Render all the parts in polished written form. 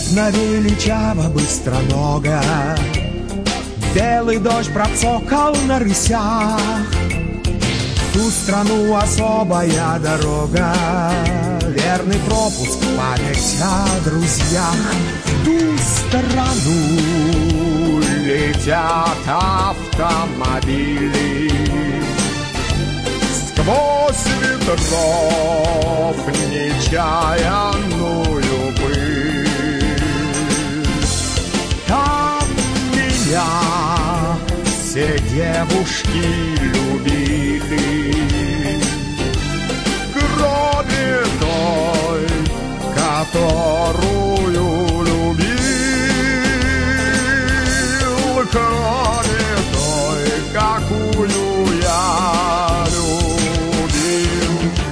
Плавно, величаво, быстронога, белый дождь процокал на рысях. В ту страну особая дорога, верный пропуск, память о друзьях. В ту сторону летят автомобили, сквозь ветров нечаянную пыль. Там меня все девушки любили, кроме той, которую любил, кроме той, какую я любил.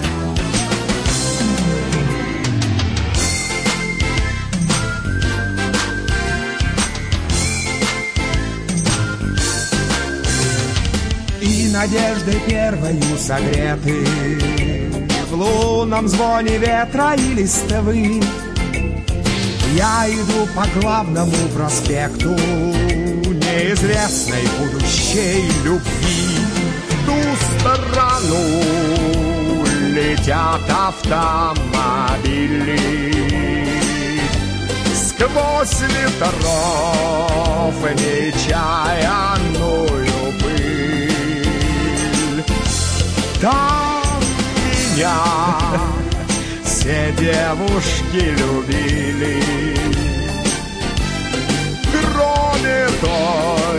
И надеждой первою согреты в лунном звоне ветра и листвы я иду по главному проспекту неизвестной будущей любви. В ту сторону летят автомобили, сквозь ветров нечаянную пыль. Там меня все девушки любили, кроме той,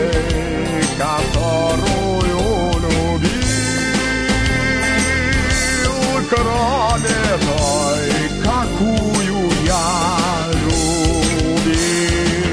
которую любил, кроме той, какую я любил.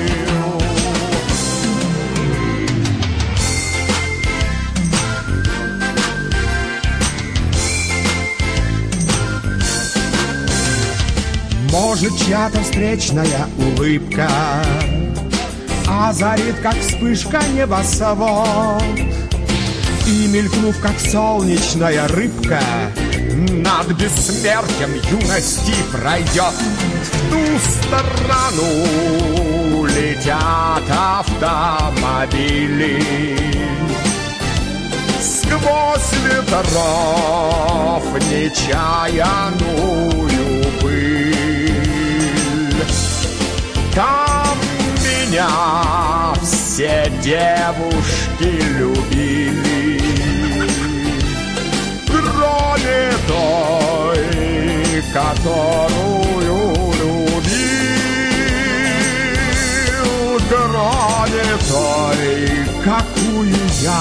Может, чья-то встречная улыбка озарит, как вспышка, небосвод, и, мелькнув, как солнечная рыбка, над бессмертием юности пройдет. В ту сторону летят автомобили, сквозь ветров нечаянную пыль. Там меня все девушки любили, кроме той, которую любил, кроме той, какую я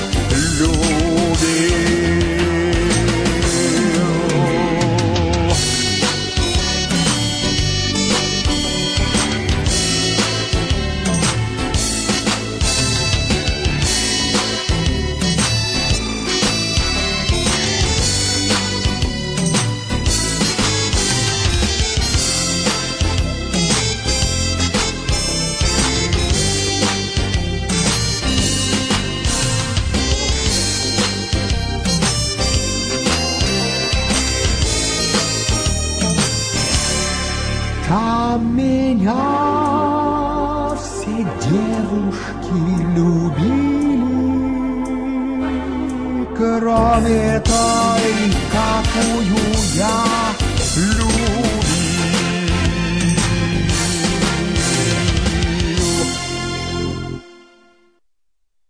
любил. Там меня все девушки любили, кроме той, какую я